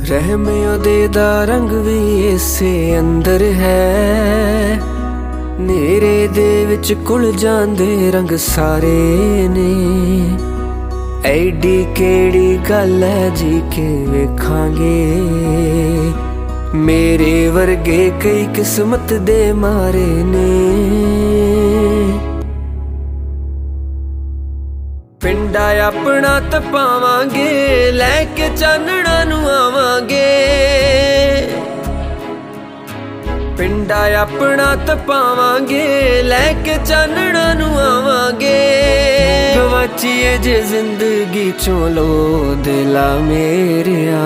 रहम ओदे दा रंग भी इसे अंदर है। नेरे दे विच घुल जांदे रंग सारे ने। ऐडी केड़ी गल है जी के वेखांगे, मेरे वर्गे कई किस्मत दे मारे ने। पिंडा अपना तपावांगे, लैके चानणा नू आवांगे। पिंडा अपना तपावांगे, लैके चानणा नू आवांगे। गवाचीए जे जिंदगी चों लो दिला मेरिया,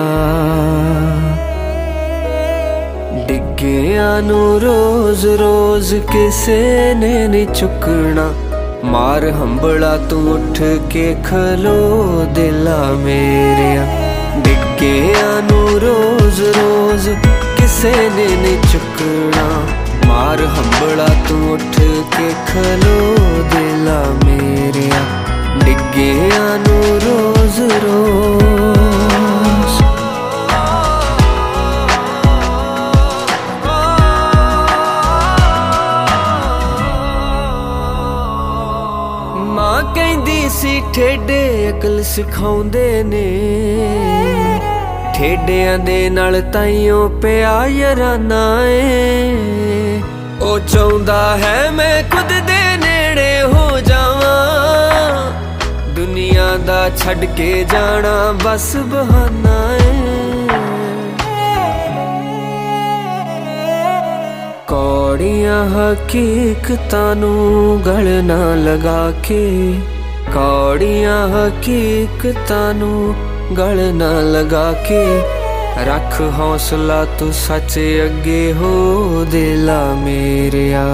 डिग्गियां नू रोज रोज किसे ने नहीं चुकना। मार हंबड़ा तू उठ के खलो दिला मेरिया, डिग्गियां नू रोज रोज किसे ने नहीं चुकना। मार हंबड़ा तू उठ के खलो दिला मेरिया, डिग्गियां नू रोज रोज। मां कहंदी सी ठेडे अकल सिखाउंदे ने। ठेडियां दे नाल ताइयों पिया याराना ए। ओ चाहुंदा है मैं खुद दे नेड़े हो जावां, दुनिया दा छड़ के जाना बस बहाना है। कौड़ियां हकीकतां नू गल ना लगा के, कौड़ियां हकीकतां नू गल ना लगा के। रख हौसला तू सच अगे हो दिला मेरिया,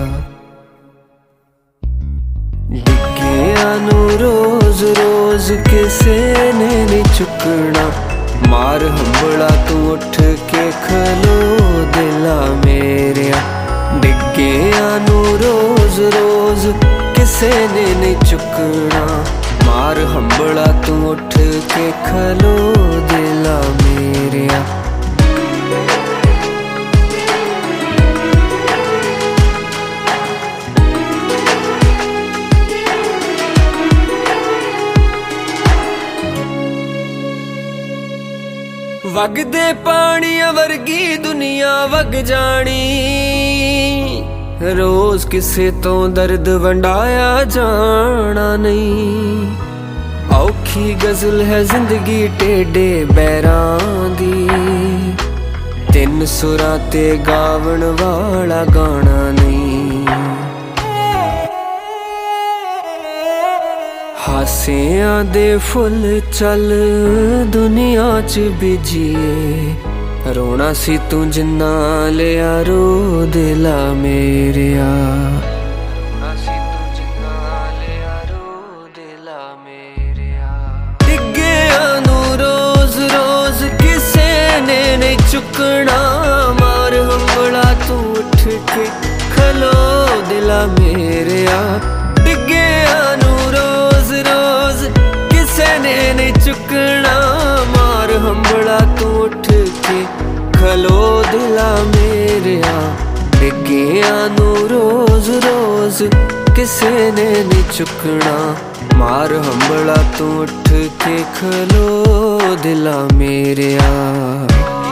डिग्गियां नू रोज रोज किसे ने नहीं चुकना। मार हंबड़ा तू उठ के खलो दिला मेरिया, डिग्गियां नू रोज रोज किसे ने नहीं चुकना। मार हंबड़ा तू उठ के खलो दिला मेरिया। वगदे पानिया वर्गी दुनिया वग जानी, रोज किसे तो दर्द वंडाया जाना नहीं। औखी गजल है जिंदगी टेढ़े बैरां दी, तिन सुरां ते गावण वाला गाना नहीं। हासियां दे फुल चल दुनिया च बिजिए, रोना सी तू जिन्ना लिया रो दिला मेरिया। रोना सी तू जिन्ना लिया रो दिला मेरिया। डिग्गियां नू रोज रोज किसे ने नहीं चुकना। मार हंबड़ा तू उठ के खलो दिला मेरिया, डिग्गियां नू रोज रोज किसे ने नहीं चुकना। मार हंबड़ा तू उठ के खलो दिला मेरिया, डिग्गियां नू रोज रोज किसे ने नहीं चुकना। मार हंबड़ा तू उठ के खलो दिला मेरिया।